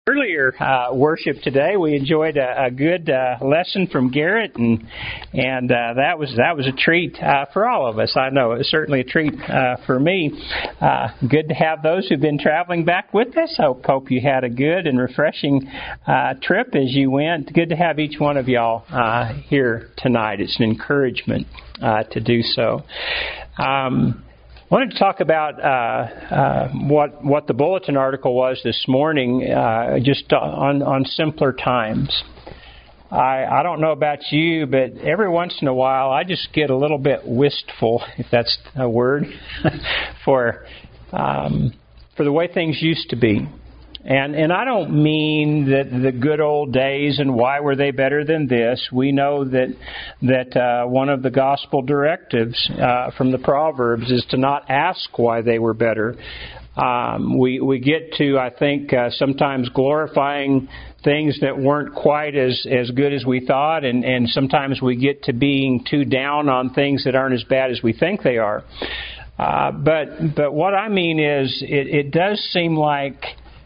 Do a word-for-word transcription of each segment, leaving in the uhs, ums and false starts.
Earlier uh, worship today, we enjoyed a, a good uh, lesson from Garrett, and and uh, that was that was a treat uh, for all of us. I know it was certainly a treat uh, for me. Uh, good to have those who've been traveling back with us. Hope hope you had a good and refreshing uh, trip as you went. Good to have each one of y'all uh, here tonight. It's an encouragement uh, to do so. Um, I wanted to talk about uh, uh, what what the bulletin article was this morning, uh, just on, on simpler times. I, I don't know about you, but every once in a while I just get a little bit wistful, if that's a word, for um, for the way things used to be. And and I don't mean that the good old days and why were they better than this. We know that that uh, one of the gospel directives uh, from the Proverbs is to not ask why they were better. Um, we we get to, I think, uh, sometimes glorifying things that weren't quite as, as good as we thought, and, and sometimes we get to being too down on things that aren't as bad as we think they are. Uh, but but what I mean is, it, it does seem like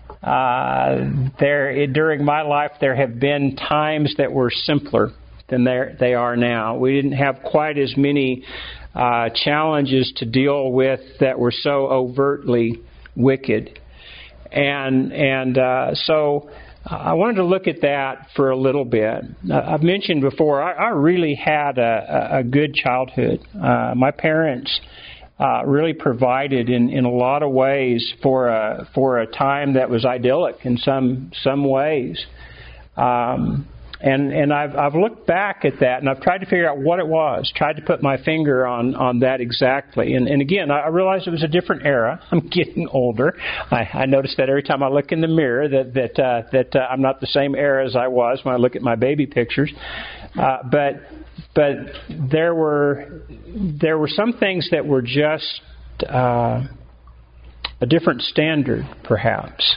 Uh, there, during my life, there have been times that were simpler than they are now. We didn't have quite as many uh, challenges to deal with that were so overtly wicked, and and uh, so I wanted to look at that for a little bit. Uh, I've mentioned before, I, I really had a, a good childhood. Uh, my parents Uh, really provided in, in a lot of ways for a for a time that was idyllic in some some ways, um, and and I've I've looked back at that and I've tried to figure out what it was, tried to put my finger on, on that exactly. And and again, I realized it was a different era. I'm getting older. I, I notice that every time I look in the mirror that that uh, that uh, I'm not the same era as I was when I look at my baby pictures, uh, but. But there were there were some things that were just uh, a different standard, perhaps.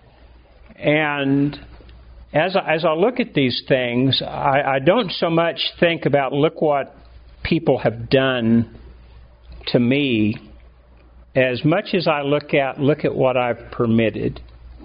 And as I, as I look at these things, I, I don't so much think about look what people have done to me, as much as I look at look at what I've permitted.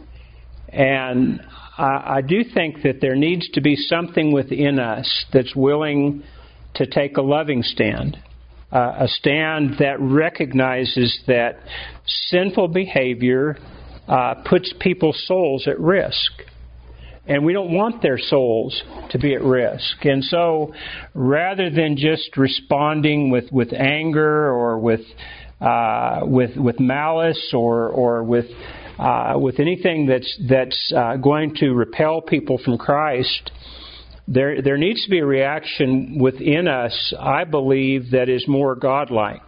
And I, I do think that there needs to be something within us that's willing to take a loving stand, uh, a stand that recognizes that sinful behavior uh, puts people's souls at risk. And we don't want their souls to be at risk. And so rather than just responding with, with anger or with uh, with with malice or or with uh, with anything that's that's uh, going to repel people from Christ, There there needs to be a reaction within us, I believe, that is more godlike,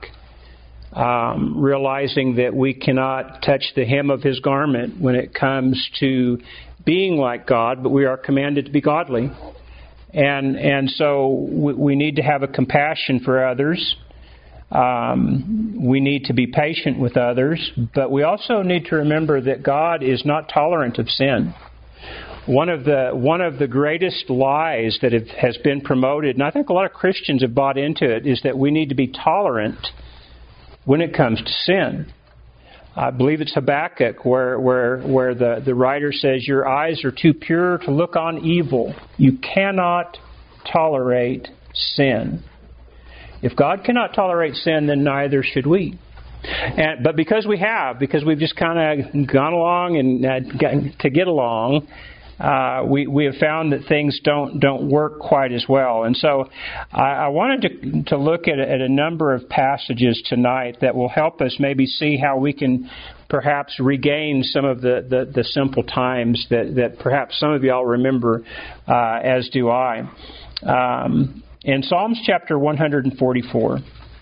um, realizing that we cannot touch the hem of His garment when it comes to being like God, but we are commanded to be godly. And and so we, we need to have a compassion for others. Um, we need to be patient with others, but we also need to remember that God is not tolerant of sin. One of the one of the greatest lies that have, has been promoted, and I think a lot of Christians have bought into it, is that we need to be tolerant when it comes to sin. I believe it's Habakkuk where where where the, the writer says, "Your eyes are too pure to look on evil. You cannot tolerate sin." If God cannot tolerate sin, then neither should we. And, but because we have, because we've just kind of gone along and uh, gotten to get along, Uh, we we have found that things don't don't work quite as well. And so I, I wanted to to look at, at a number of passages tonight that will help us maybe see how we can perhaps regain some of the, the, the simple times that, that perhaps some of y'all remember, uh, as do I. Um, in Psalms chapter one forty-four,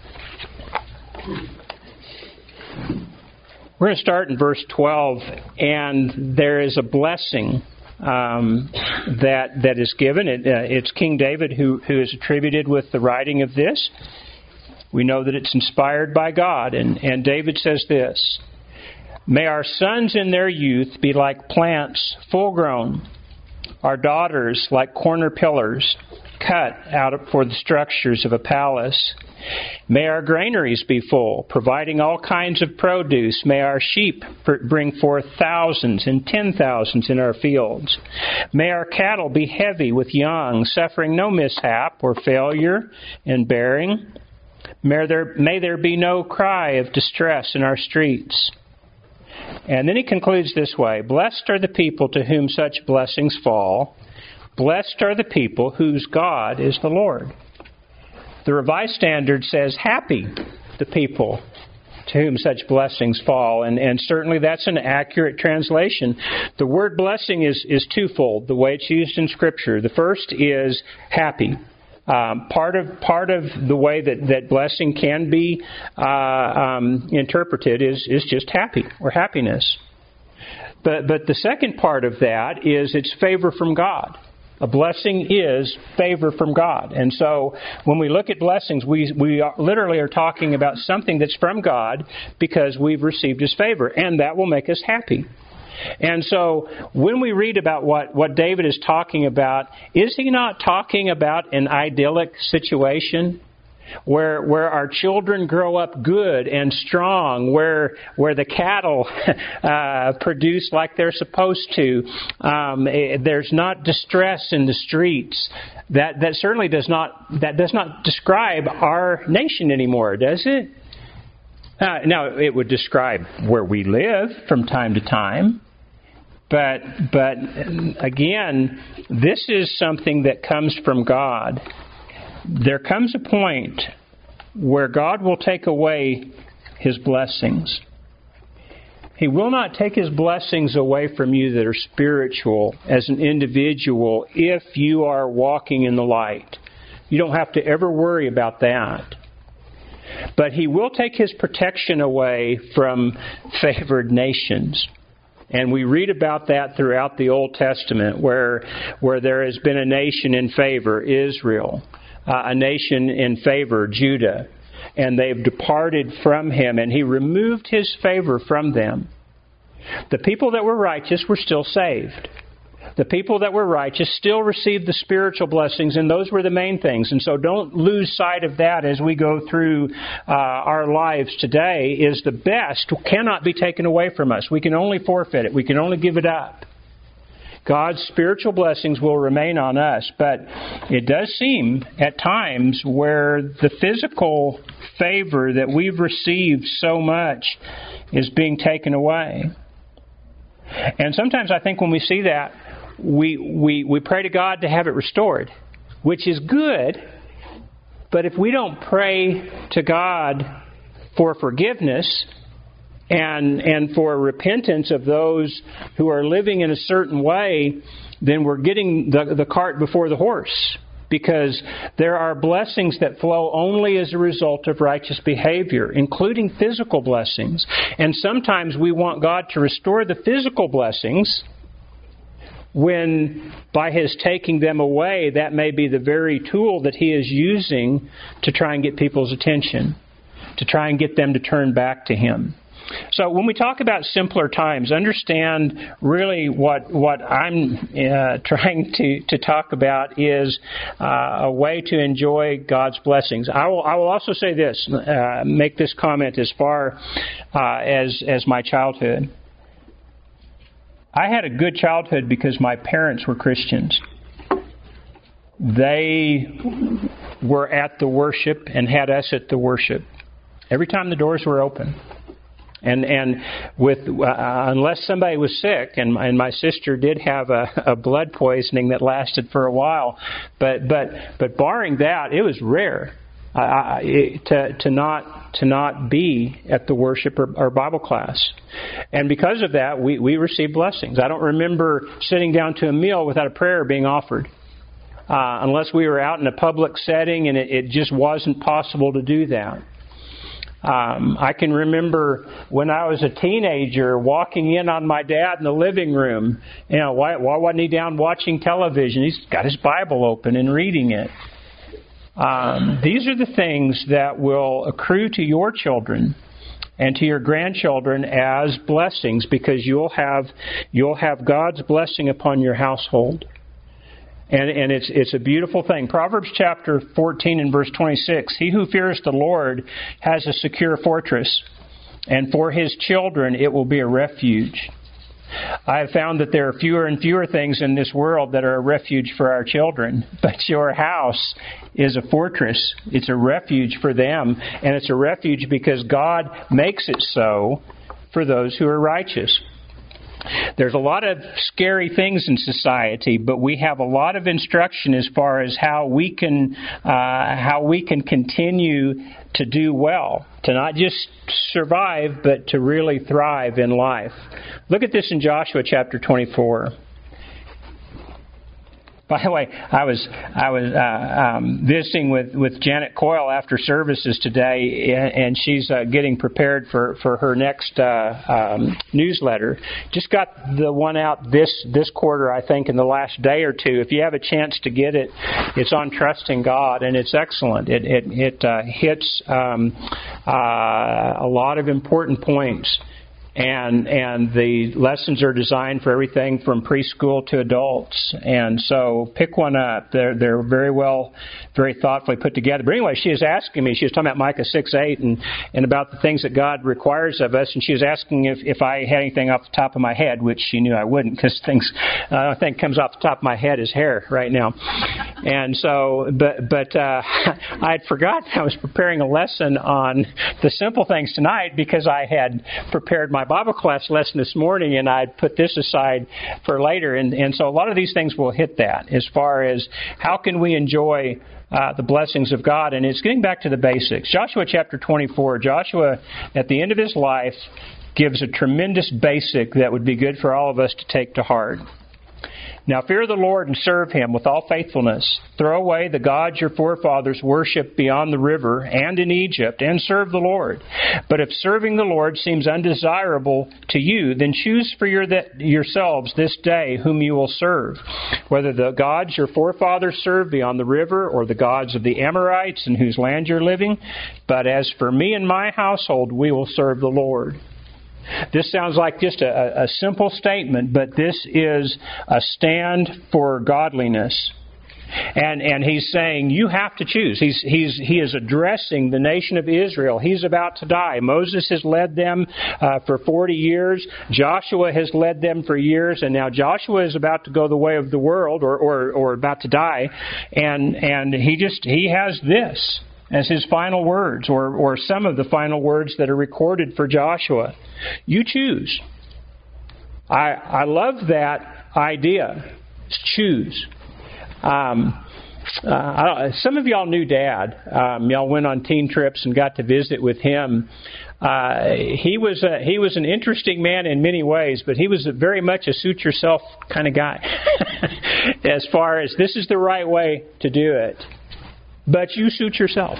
we're going to start in verse twelve, and there is a blessing Um, that that is given. It, uh, it's King David who, who is attributed with the writing of this. We know that it's inspired by God. And, and David says this, "May our sons in their youth be like plants full grown, our daughters like corner pillars cut out for the structures of a palace. May our granaries be full, providing all kinds of produce. May our sheep bring forth thousands and ten thousands in our fields. May our cattle be heavy with young, suffering no mishap or failure in bearing. May there, may there be no cry of distress in our streets. And then he concludes this way: Blessed are the people to whom such blessings fall. Blessed are the people whose God is the Lord. The Revised Standard says, happy the people to whom such blessings fall. And, and certainly that's an accurate translation. The word blessing is, is twofold, the way it's used in Scripture. The first is happy. Um, part of part of the way that, that blessing can be uh, um, interpreted is, is just happy or happiness. But but the second part of that is it's favor from God. A blessing is favor from God. And so when we look at blessings, we we are, literally are talking about something that's from God because we've received His favor, and that will make us happy. And so when we read about what, what David is talking about, is he not talking about an idyllic situation where where our children grow up good and strong, where where the cattle uh, produce like they're supposed to? Um, there's not distress in the streets. That that certainly does not that does not describe our nation anymore, does it? Uh, now, it would describe where we live from time to time. But, but again, this is something that comes from God. There comes a point where God will take away His blessings. He will not take His blessings away from you that are spiritual as an individual if you are walking in the light. You don't have to ever worry about that. But He will take His protection away from favored nations. And we read about that throughout the Old Testament, where where there has been a nation in favor, Israel, uh, a nation in favor, Judah, and they've departed from Him, and He removed His favor from them. The people that were righteous were still saved. The people that were righteous still received the spiritual blessings, and those were the main things. And so don't lose sight of that as we go through uh, our lives today, is the best cannot be taken away from us. We can only forfeit it. We can only give it up. God's spiritual blessings will remain on us, but it does seem at times where the physical favor that we've received so much is being taken away. And sometimes I think when we see that, We, we we pray to God to have it restored, which is good. But if we don't pray to God for forgiveness and and for repentance of those who are living in a certain way, then we're getting the, the cart before the horse. Because there are blessings that flow only as a result of righteous behavior, including physical blessings. And sometimes we want God to restore the physical blessings, when by His taking them away, that may be the very tool that He is using to try and get people's attention, to try and get them to turn back to Him. So when we talk about simpler times, understand really what what I'm uh, trying to, to talk about is uh, a way to enjoy God's blessings. I will I will also say this, uh, make this comment as far uh, as as my childhood. I had a good childhood because my parents were Christians. They were at the worship and had us at the worship every time the doors were open. And and with uh, unless somebody was sick, and, and my sister did have a, a blood poisoning that lasted for a while, but but but barring that, it was rare uh, to to not to not be at the worship or, or Bible class. And because of that, we, we received blessings. I don't remember sitting down to a meal without a prayer being offered, uh, unless we were out in a public setting and it, it just wasn't possible to do that. Um, I can remember when I was a teenager walking in on my dad in the living room. You know, why, why wasn't he down watching television? He's got his Bible open and reading it. Um, these are the things that will accrue to your children and to your grandchildren as blessings, because you'll have you'll have God's blessing upon your household. And, and it's it's a beautiful thing. Proverbs chapter fourteen and verse twenty-six. He who fears the Lord has a secure fortress, and for his children it will be a refuge. I have found that there are fewer and fewer things in this world that are a refuge for our children. But your house is a fortress. It's a refuge for them. And it's a refuge because God makes it so for those who are righteous. There's a lot of scary things in society, but we have a lot of instruction as far as how we can uh, how we can continue to do well, to not just survive, but to really thrive in life. Look at this in Joshua chapter twenty-four. By the way, I was I was uh, um, visiting with, with Janet Coyle after services today, and she's uh, getting prepared for, for her next uh, um, newsletter. Just got the one out this this quarter, I think, in the last day or two. If you have a chance to get it, it's on trusting God, and it's excellent. It it, it uh, hits um, uh, a lot of important points. And and the lessons are designed for everything from preschool to adults. And so pick one up. They're they're very well, very thoughtfully put together. But anyway, she was asking me, she was talking about Micah six eight and, and about the things that God requires of us. And she was asking if, if I had anything off the top of my head, which she knew I wouldn't, because things, uh, I think comes off the top of my head is hair right now. And so, but, but uh, I had forgotten I was preparing a lesson on the simple things tonight because I had prepared my Bible class lesson this morning, and I'd put this aside for later. And, and so a lot of these things will hit that as far as how can we enjoy uh, the blessings of God. And it's getting back to the basics. Joshua chapter twenty-four, Joshua at the end of his life gives a tremendous basic that would be good for all of us to take to heart. Now fear the Lord and serve Him with all faithfulness. Throw away the gods your forefathers worshipped beyond the river and in Egypt, and serve the Lord. But if serving the Lord seems undesirable to you, then choose for your that, yourselves this day whom you will serve, whether the gods your forefathers served beyond the river, or the gods of the Amorites in whose land you're living. But as for me and my household, we will serve the Lord. This sounds like just a, a simple statement, but this is a stand for godliness. And and he's saying you have to choose. He's he's he is addressing the nation of Israel. He's about to die. Moses has led them uh, for forty years. Joshua has led them for years, and now Joshua is about to go the way of the world, or or, or about to die. And and he just he has this as his final words, or, or some of the final words that are recorded for Joshua. You choose. I I love that idea. Choose. Um, uh, I don't, some of y'all knew Dad. Um, y'all went on teen trips and got to visit with him. Uh, he was a, he was an interesting man in many ways, but he was a very much a suit yourself kind of guy. As far as this is the right way to do it. But you suit yourself.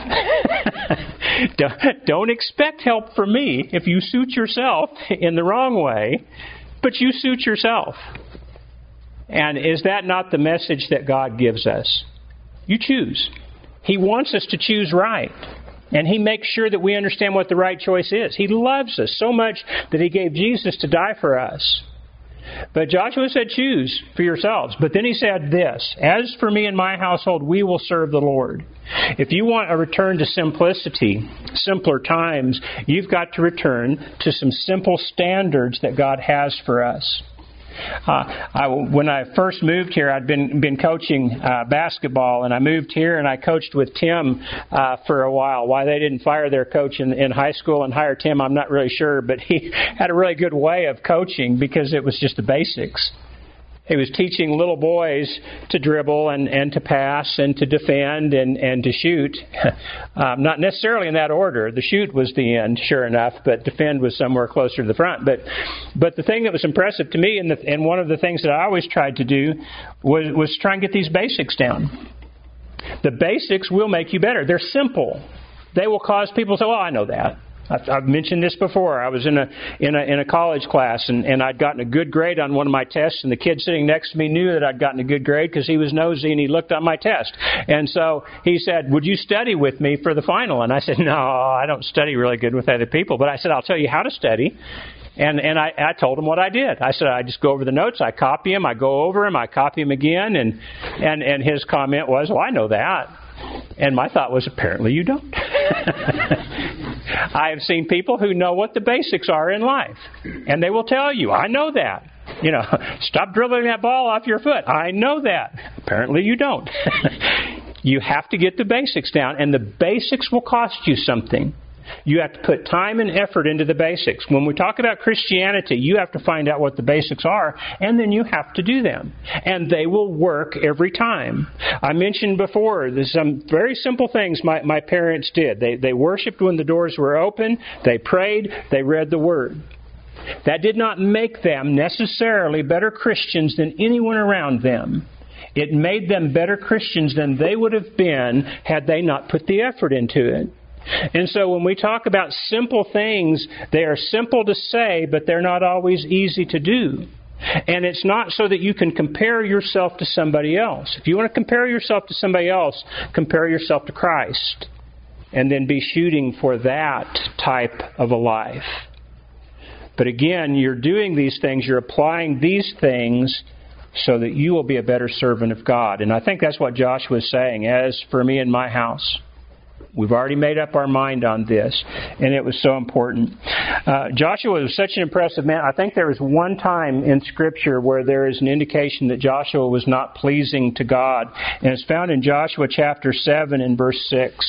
Don't expect help from me if you suit yourself in the wrong way, but you suit yourself. And is that not the message that God gives us? You choose. He wants us to choose right. And He makes sure that we understand what the right choice is. He loves us so much that He gave Jesus to die for us. But Joshua said, choose for yourselves. But then he said this, as for me and my household, we will serve the Lord. If you want a return to simplicity, simpler times, you've got to return to some simple standards that God has for us. Uh, I, when I first moved here, I'd been been coaching uh, basketball, and I moved here and I coached with Tim uh, for a while. Why they didn't fire their coach in, in high school and hire Tim, I'm not really sure, but he had a really good way of coaching because it was just the basics. He was teaching little boys to dribble and, and to pass and to defend and, and to shoot. Um, not necessarily in that order. The shoot was the end, sure enough, but defend was somewhere closer to the front. But but the thing that was impressive to me, and, the, and one of the things that I always tried to do, was, was try and get these basics down. The basics will make you better. They're simple. They will cause people to say, well, I know that. I've, I've mentioned this before. I was in a in a in a college class, and, and I'd gotten a good grade on one of my tests, and the kid sitting next to me knew that I'd gotten a good grade because he was nosy and he looked on my test. And so he said, would you study with me for the final? And I said, no, I don't study really good with other people. But I said, I'll tell you how to study. And and I, I told him what I did. I said, I just go over the notes, I copy them, I go over them, I copy them again. And, and, and his comment was, well, I know that. And my thought was, apparently you don't. I have seen people who know what the basics are in life. And they will tell you, I know that. You know, stop dribbling that ball off your foot. I know that. Apparently you don't. You have to get the basics down. And the basics will cost you something. You have to put time and effort into the basics. When we talk about Christianity, you have to find out what the basics are, and then you have to do them. And they will work every time. I mentioned before, there's some very simple things my, my parents did. They, they worshiped when the doors were open. They prayed. They read the Word. That did not make them necessarily better Christians than anyone around them. It made them better Christians than they would have been had they not put the effort into it. And so when we talk about simple things, they are simple to say, but they're not always easy to do. And it's not so that you can compare yourself to somebody else. If you want to compare yourself to somebody else, compare yourself to Christ. And then be shooting for that type of a life. But again, you're doing these things, you're applying these things so that you will be a better servant of God. And I think that's what Joshua is saying. As for me and my house, we've already made up our mind on this, and it was so important. Uh, Joshua was such an impressive man. I think there was one time in Scripture where there is an indication that Joshua was not pleasing to God, and it's found in Joshua chapter seven and verse six.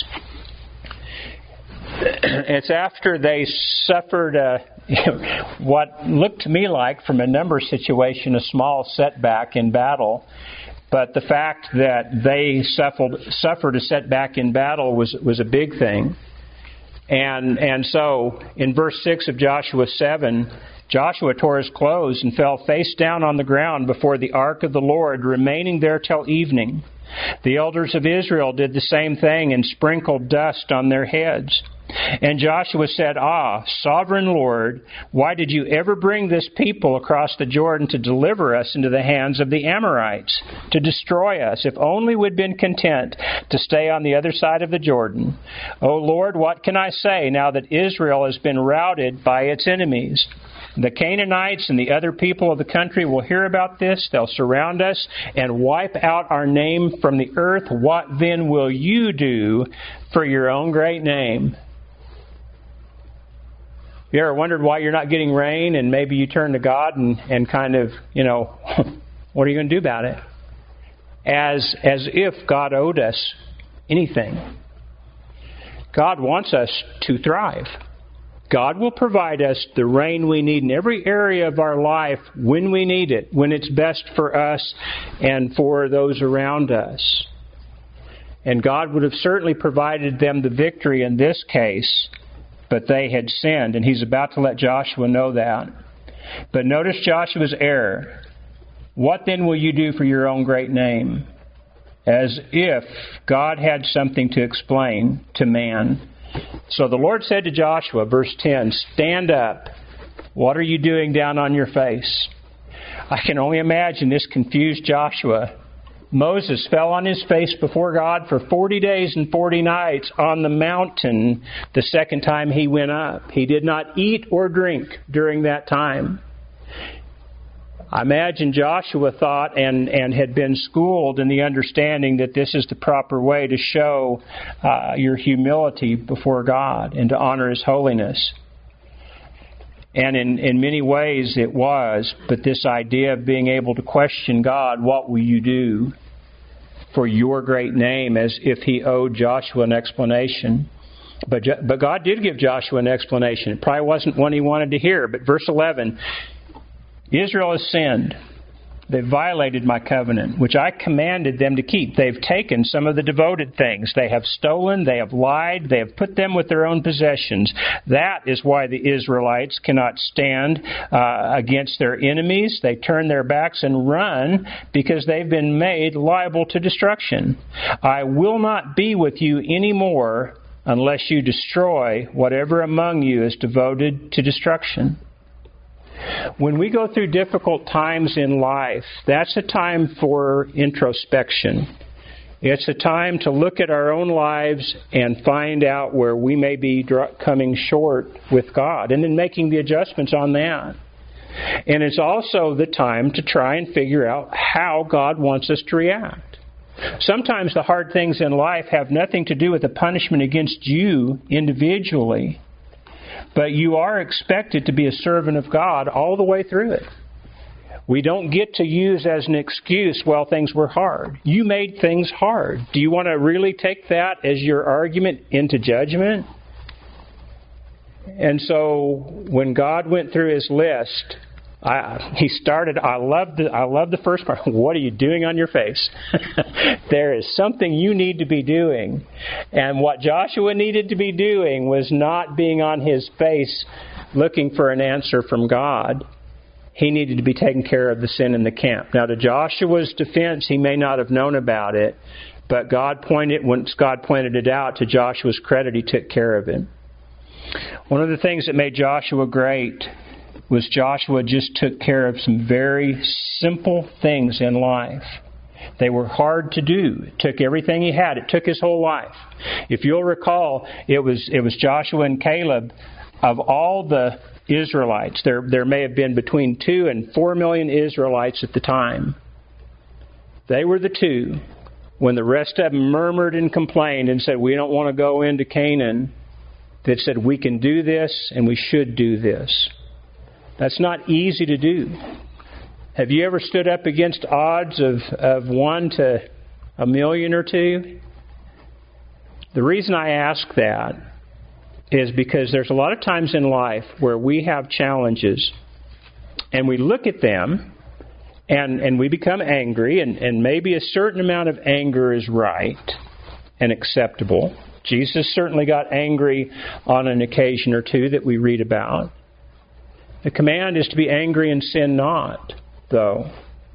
It's after they suffered a, what looked to me like, from a number situation, a small setback in battle. But the fact that they suffered, suffered a setback in battle was, was a big thing. And, and so, in verse six of Joshua seven, Joshua tore his clothes and fell face down on the ground before the ark of the Lord, remaining there till evening. The elders of Israel did the same thing and sprinkled dust on their heads. And Joshua said, Ah, sovereign Lord, why did you ever bring this people across the Jordan to deliver us into the hands of the Amorites, to destroy us? If only we'd been content to stay on the other side of the Jordan. O Lord, what can I say now that Israel has been routed by its enemies? The Canaanites and the other people of the country will hear about this. They'll surround us and wipe out our name from the earth. What then will you do for your own great name? You ever wondered why you're not getting rain, and maybe you turn to God and, and kind of, you know, what are you going to do about it? As, as if God owed us anything. God wants us to thrive. God will provide us the rain we need in every area of our life when we need it, when it's best for us and for those around us. And God would have certainly provided them the victory in this case, but they had sinned, and He's about to let Joshua know that. But notice Joshua's error. What then will you do for your own great name? As if God had something to explain to man. So the Lord said to Joshua, verse ten, Stand up. What are you doing down on your face? I can only imagine this confused Joshua. Moses fell on his face before God for forty days and forty nights on the mountain the second time he went up. He did not eat or drink during that time. I imagine Joshua thought and, and had been schooled in the understanding that this is the proper way to show uh, your humility before God and to honor His holiness. And in, in many ways it was, but this idea of being able to question God, what will you do for your great name, as if He owed Joshua an explanation. But, but God did give Joshua an explanation. It probably wasn't one he wanted to hear, but verse eleven, Israel has sinned. They've violated my covenant, which I commanded them to keep. They've taken some of the devoted things. They have stolen, they have lied, they have put them with their own possessions. That is why the Israelites cannot stand uh, against their enemies. They turn their backs and run because they've been made liable to destruction. I will not be with you anymore unless you destroy whatever among you is devoted to destruction. When we go through difficult times in life, that's a time for introspection. It's a time to look at our own lives and find out where we may be coming short with God, and then making the adjustments on that. And it's also the time to try and figure out how God wants us to react. Sometimes the hard things in life have nothing to do with the punishment against you individually, but you are expected to be a servant of God all the way through it. We don't get to use as an excuse, well, things were hard. You made things hard. Do you want to really take that as your argument into judgment? And so when God went through His list, I, he started, I love the, I love the first part. What are you doing on your face? There is something you need to be doing. And what Joshua needed to be doing was not being on his face looking for an answer from God. He needed to be taking care of the sin in the camp. Now, to Joshua's defense, he may not have known about it, but God pointed, once God pointed it out, to Joshua's credit, he took care of it. One of the things that made Joshua great was Joshua just took care of some very simple things in life. They were hard to do. It took everything he had. It took his whole life. If you'll recall, it was it was Joshua and Caleb. Of all the Israelites, there there may have been between two and four million Israelites at the time. They were the two. When the rest of them murmured and complained and said, we don't want to go into Canaan, that said, we can do this and we should do this. That's not easy to do. Have you ever stood up against odds of, of one to a million or two? The reason I ask that is because there's a lot of times in life where we have challenges and we look at them and, and we become angry, and, and maybe a certain amount of anger is right and acceptable. Jesus certainly got angry on an occasion or two that we read about. The command is to be angry and sin not, though.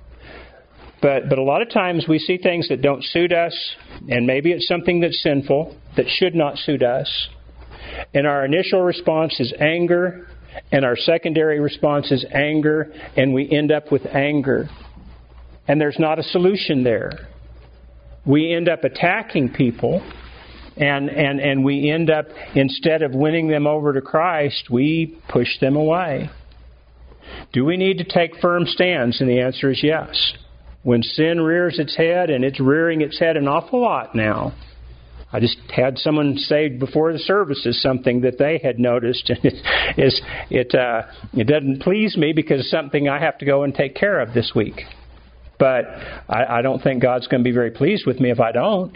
But but a lot of times we see things that don't suit us, and maybe it's something that's sinful, that should not suit us. And our initial response is anger, and our secondary response is anger, and we end up with anger. And there's not a solution there. We end up attacking people, and, and, and we end up, instead of winning them over to Christ, we push them away. Do we need to take firm stands? And the answer is yes. When sin rears its head, and it's rearing its head an awful lot now. I just had someone say before the services something that they had noticed, and it is it uh, it doesn't please me because it's something I have to go and take care of this week. But I, I don't think God's going to be very pleased with me if I don't.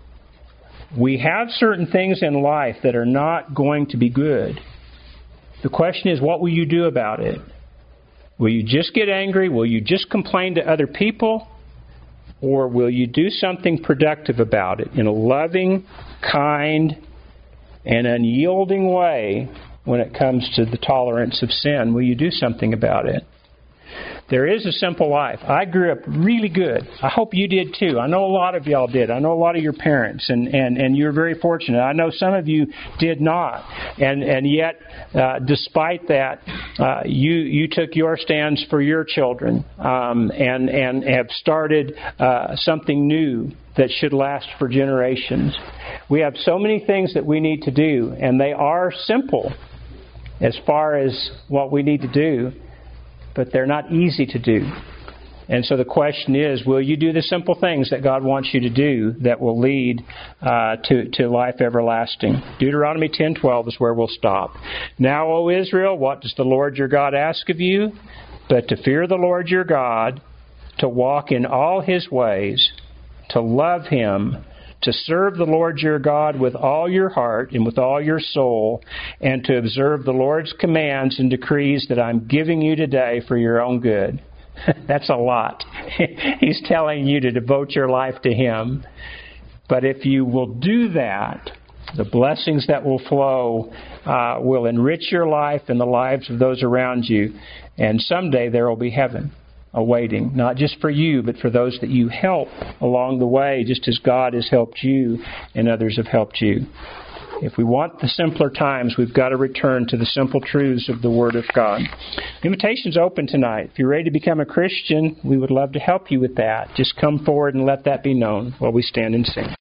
We have certain things in life that are not going to be good. The question is, what will you do about it? Will you just get angry? Will you just complain to other people? Or will you do something productive about it in a loving, kind, and unyielding way when it comes to the tolerance of sin? Will you do something about it? There is a simple life. I grew up really good. I hope you did too. I know a lot of y'all did. I know a lot of your parents, and, and, and you're very fortunate. I know some of you did not. And and yet, uh, despite that, uh, you you took your stands for your children, um, and, and have started uh, something new that should last for generations. We have so many things that we need to do, and they are simple as far as what we need to do. But they're not easy to do. And so the question is, will you do the simple things that God wants you to do that will lead uh, to, to life everlasting? Deuteronomy ten twelve is where we'll stop. Now, O Israel, what does the Lord your God ask of you? But to fear the Lord your God, to walk in all His ways, to love Him, to serve the Lord your God with all your heart and with all your soul, and to observe the Lord's commands and decrees that I'm giving you today for your own good. That's a lot. He's telling you to devote your life to Him. But if you will do that, the blessings that will flow uh, will enrich your life and the lives of those around you. And someday there will be heaven awaiting, not just for you, but for those that you help along the way, just as God has helped you and others have helped you. If we want the simpler times, we've got to return to the simple truths of the Word of God. The invitation's open tonight. If you're ready to become a Christian, we would love to help you with that. Just come forward and let that be known while we stand and sing.